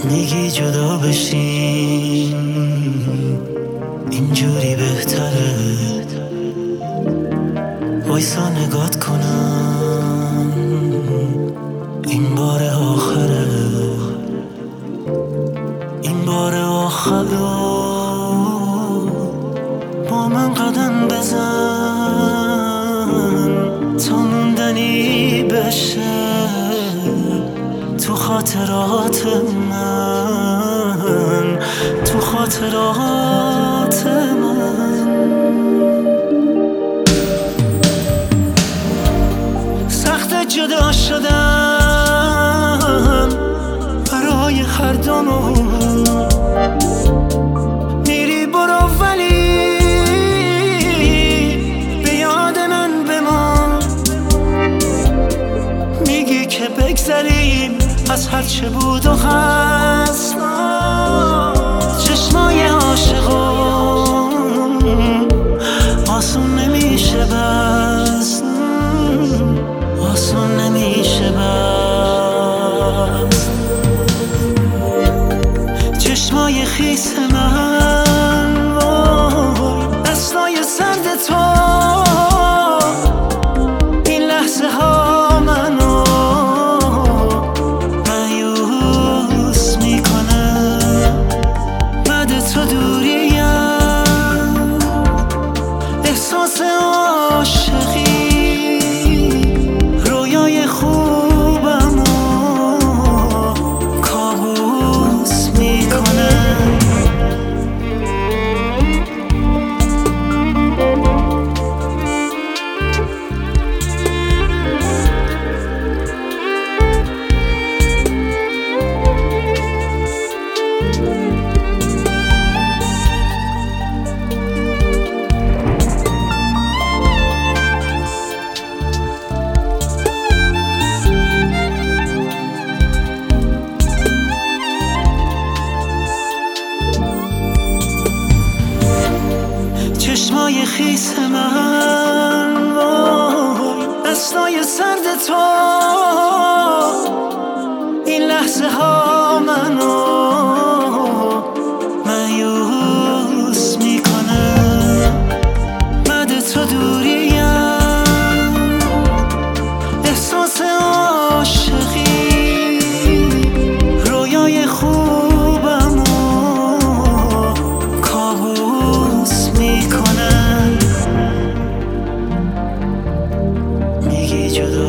میگی جدا بشیم اینجوری بهتره، وایسا نگات کنم این بار آخره، این بار آخره، با من قدم بزن تا موندنی بشه تو خاطرات من، تو خاطرات من. سخت جدا شدن برای هر دومون، میری برو ولی به یاد من بمان، میگی که بگذریم از هرچه بود و هست، چشمای عاشقون آسون نمیشه بست، آسون نمیشه بست. چشمای خیس من وای دستای سرد تو، این لحظه ها منو مایوس میکنه، بعد تو دوریم احساس عاشقی رویای خوبمو کابوس میکنه. چشمای خیس من وای دستای سرد تو، این لحظه ها منو مایوس میکنه، بعد تو دوریم احساس عاشقی رویای خوبمو کابوس میکنه. میگی جدا